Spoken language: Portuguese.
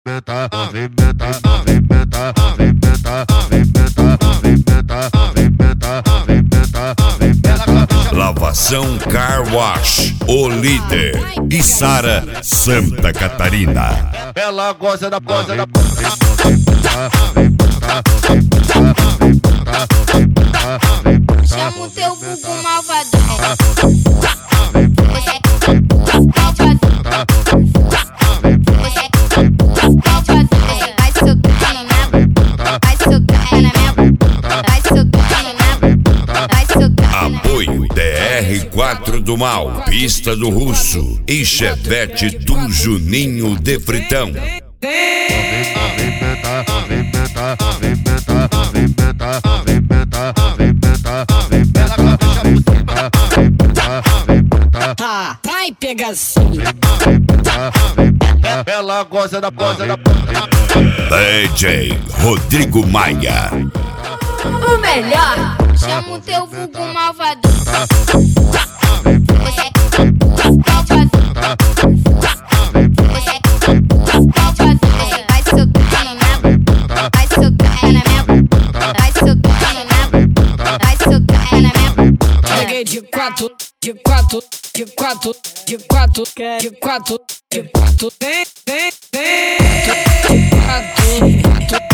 Lavação Car Wash, o líder. Içara, Santa Catarina. Ela gosta da Chama o teu vulgo malvadão. Você malvadão. Você malvadão. Vai socar na minha boca. Vai socar na minha boca. Vai socar na minha boca. Vai socar na minha boca. Apoio DR4 do Mal, Pista do Russo e Chevette do Juninho de Fritão. Vai pegação. Ela gosta da DJ Rodrigo Maia. O melhor. Chama o teu vulgo malvadão. Você malvadão. Você malvadão. Vai socar na minha boca. Vai socar na minha boca. Vai socar na minha boca. Vai socar na minha boca. Cheguei de quatro, de quatro, de quatro, de quatro, de quatro, de quatro, de quatro.